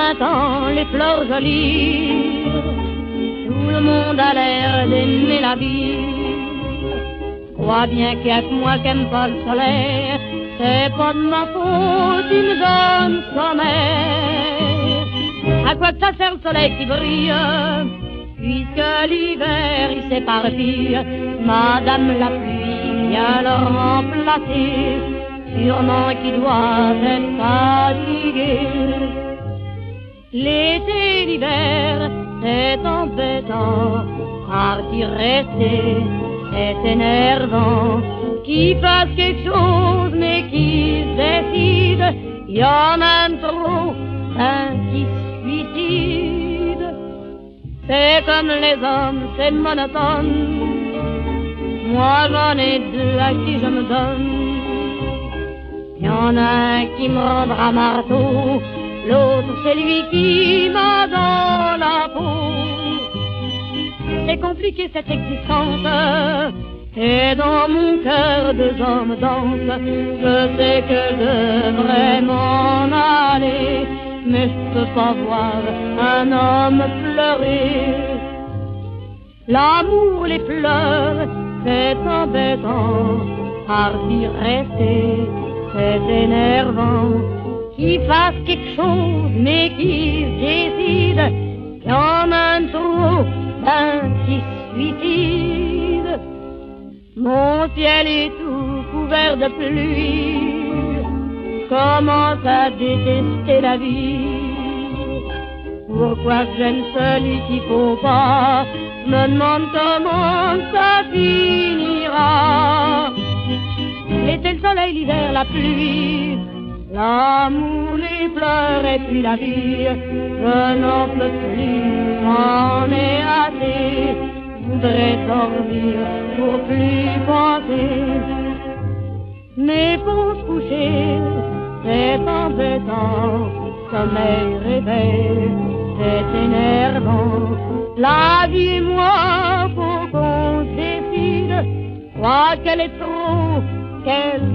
printemps, les fleurs jolies, tout le monde a l'air d'aimer la vie. Crois bien qu'il y a que moi qui aime pas le soleil, c'est pas de ma faute, il me donne sommeil. À quoi que ça sert le soleil qui brille, puisque l'hiver il s'éparpille. Madame la pluie vient le remplacer, sûrement qu'il doit être fatigué. L'été, l'hiver, c'est embêtant, car d'y rester, c'est énervant. Qui fasse quelque chose, mais qui se décide, y en a trop, un qui se suicide. C'est comme les hommes, c'est monotone, moi j'en ai deux à qui je me donne. Y en a un qui me rendra marteau, l'autre c'est lui qui m'a dans la peau. C'est compliqué cette existence, et dans mon cœur deux hommes dansent. Je sais que je devrais m'en aller, mais je peux pas voir un homme pleurer. L'amour, les pleurs, c'est embêtant, car d'y rester, c'est énervant. Qui fasse quelque chose, mais qui se décide, y en a un trop, un qui se suicide. Mon ciel est tout couvert de pluie, commence à détester la vie. Pourquoi j'aime celui qu'il faut pas, me demande comment ça finira. L'été, le soleil, l'hiver, la pluie, l'amour, les pleurs et puis la vie. Je n'en peux plus, j'en ai assez, voudrais dormir pour plus penser. Mais pour se coucher, c'est embêtant, sommeil, réveil, c'est énervant. La vie et moi, faut qu'on se décide, crois qu'elle est trop, qu'elle